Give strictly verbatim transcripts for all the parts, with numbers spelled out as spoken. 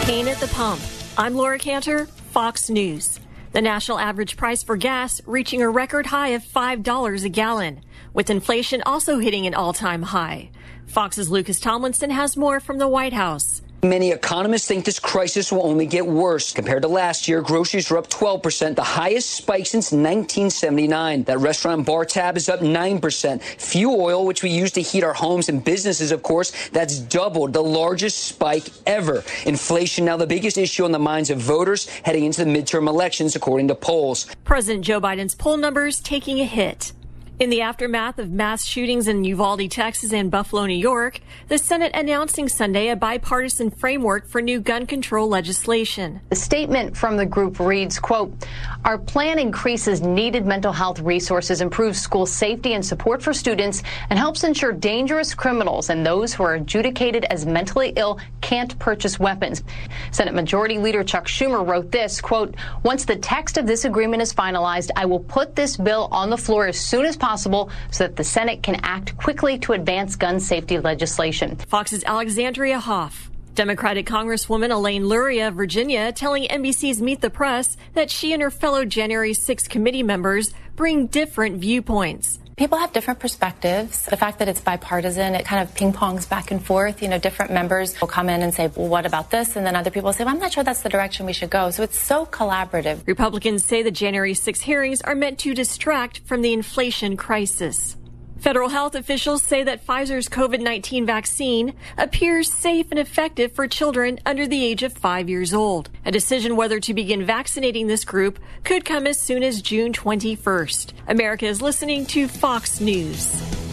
Pain at the pump. I'm Laura Cantor, Fox News. The national average price for gas reaching a record high of five dollars a gallon, with inflation also hitting an all-time high. Fox's Lucas Tomlinson has more from the White House. Many economists think this crisis will only get worse. Compared to last year, groceries are up twelve percent, the highest spike since nineteen seventy-nine. That restaurant bar tab is up nine percent. Fuel oil, which we use to heat our homes and businesses, of course, that's doubled, the largest spike ever. Inflation now the biggest issue on the minds of voters heading into the midterm elections, according to polls. President Joe Biden's poll numbers taking a hit. In the aftermath of mass shootings in Uvalde, Texas and Buffalo, New York, the Senate announcing Sunday a bipartisan framework for new gun control legislation. The statement from the group reads, quote, "Our plan increases needed mental health resources, improves school safety and support for students, and helps ensure dangerous criminals and those who are adjudicated as mentally ill can't purchase weapons." Senate Majority Leader Chuck Schumer wrote this, quote, "Once the text of this agreement is finalized, I will put this bill on the floor as soon as possible. possible so that the Senate can act quickly to advance gun safety legislation." Fox's Alexandria Hoff. Democratic Congresswoman Elaine Luria of Virginia telling N B C's Meet the Press that she and her fellow January sixth committee members bring different viewpoints. People have different perspectives. The fact that it's bipartisan, it kind of ping-pongs back and forth. You know, different members will come in and say, well, what about this? And then other people say, well, I'm not sure that's the direction we should go. So it's so collaborative. Republicans say the January sixth hearings are meant to distract from the inflation crisis. Federal health officials say that Pfizer's COVID nineteen vaccine appears safe and effective for children under the age of five years old. A decision whether to begin vaccinating this group could come as soon as June twenty-first. America is listening to Fox News.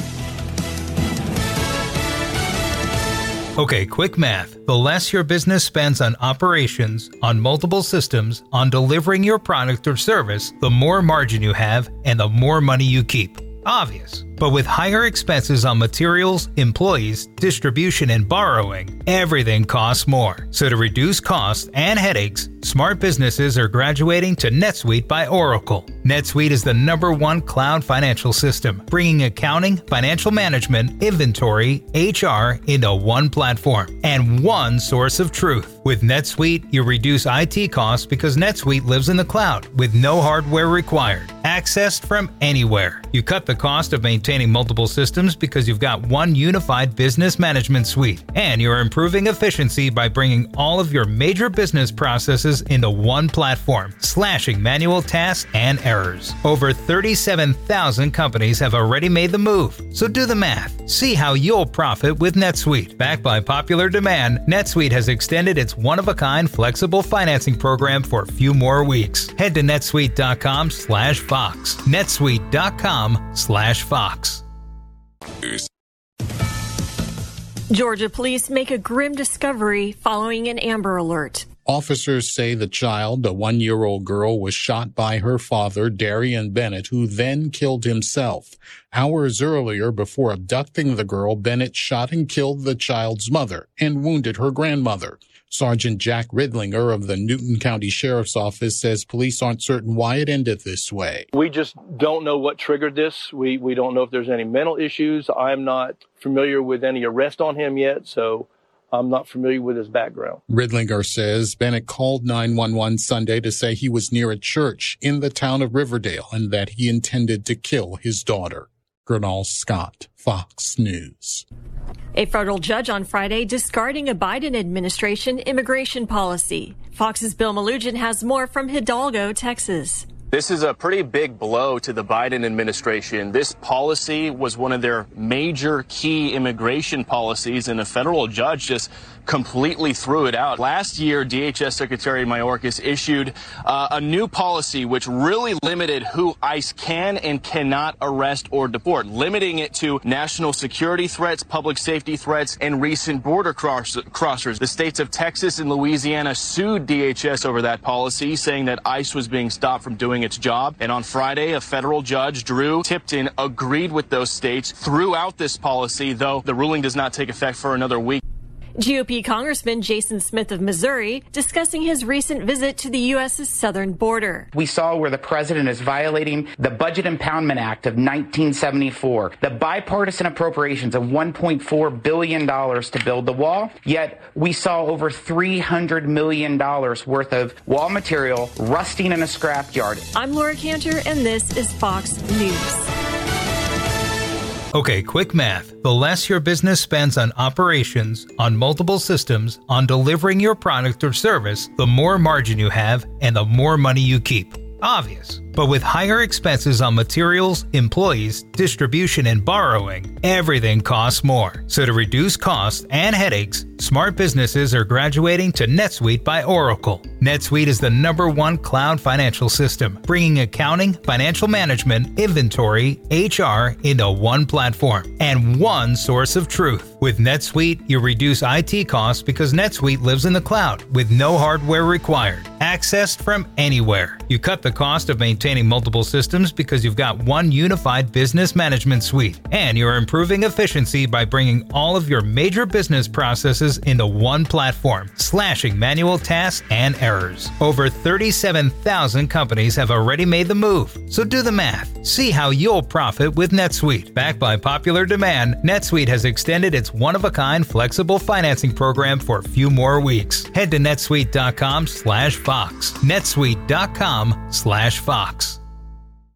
Okay, quick math. The less your business spends on operations, on multiple systems, on delivering your product or service, the more margin you have and the more money you keep. Obvious. But with higher expenses on materials, employees, distribution, and borrowing, everything costs more. So to reduce costs and headaches, smart businesses are graduating to NetSuite by Oracle. NetSuite is the number one cloud financial system, bringing accounting, financial management, inventory, H R into one platform and one source of truth. With NetSuite, you reduce I T costs because NetSuite lives in the cloud with no hardware required, accessed from anywhere. You cut the cost of maintaining multiple systems because you've got one unified business management suite, and you're improving efficiency by bringing all of your major business processes into one platform, slashing manual tasks and errors. Over thirty-seven thousand companies have already made the move, so do the math. See how you'll profit with NetSuite. Backed by popular demand, NetSuite has extended its one-of-a-kind flexible financing program for a few more weeks. Head to netsuite.com slash Fox. netsuite.com slash Fox. Georgia police make a grim discovery following an Amber Alert. Officers say the child, a one-year-old girl, was shot by her father, Darian Bennett, who then killed himself. Hours earlier, before abducting the girl, Bennett shot and killed the child's mother and wounded her grandmother. Sergeant Jack Ridlinger of the Newton County Sheriff's Office says police aren't certain why it ended this way. We just don't know what triggered this. We we don't know if there's any mental issues. I'm not familiar with any arrest on him yet, so I'm not familiar with his background. Ridlinger says Bennett called nine one one Sunday to say he was near a church in the town of Riverdale and that he intended to kill his daughter. Gernal Scott, Fox News. A federal judge on Friday discarding a Biden administration immigration policy. Fox's Bill Malugin has more from Hidalgo, Texas. This is a pretty big blow to the Biden administration. This policy was one of their major key immigration policies, and a federal judge just completely threw it out. Last year, D H S Secretary Mayorkas issued uh, a new policy which really limited who ICE can and cannot arrest or deport, limiting it to national security threats, public safety threats, and recent border cross crossers. The states of Texas and Louisiana sued D H S over that policy, saying that ICE was being stopped from doing its job. And on Friday, a federal judge, Drew Tipton, agreed with those states, threw out this policy, though the ruling does not take effect for another week. G O P Congressman Jason Smith of Missouri discussing his recent visit to the U S's southern border. We saw where the president is violating the Budget Impoundment Act of nineteen seventy-four, the bipartisan appropriations of one point four billion dollars to build the wall, yet we saw over three hundred million dollars worth of wall material rusting in a scrapyard. I'm Laura Cantor, and this is Fox News. Okay, quick math. The less your business spends on operations, on multiple systems, on delivering your product or service, the more margin you have and the more money you keep. Obvious. But with higher expenses on materials, employees, distribution, and borrowing, everything costs more. So to reduce costs and headaches, smart businesses are graduating to NetSuite by Oracle. NetSuite is the number one cloud financial system, bringing accounting, financial management, inventory, H R into one platform and one source of truth. With NetSuite, you reduce I T costs because NetSuite lives in the cloud with no hardware required, accessed from anywhere. You cut the cost of maintaining multiple systems because you've got one unified business management suite, and you're improving efficiency by bringing all of your major business processes into one platform, slashing manual tasks and errors. Over thirty-seven thousand companies have already made the move, so do the math. See how you'll profit with NetSuite. Backed by popular demand, NetSuite has extended its one-of-a-kind flexible financing program for a few more weeks. Head to netsuite dot com slash Fox. netsuite dot com slash Fox.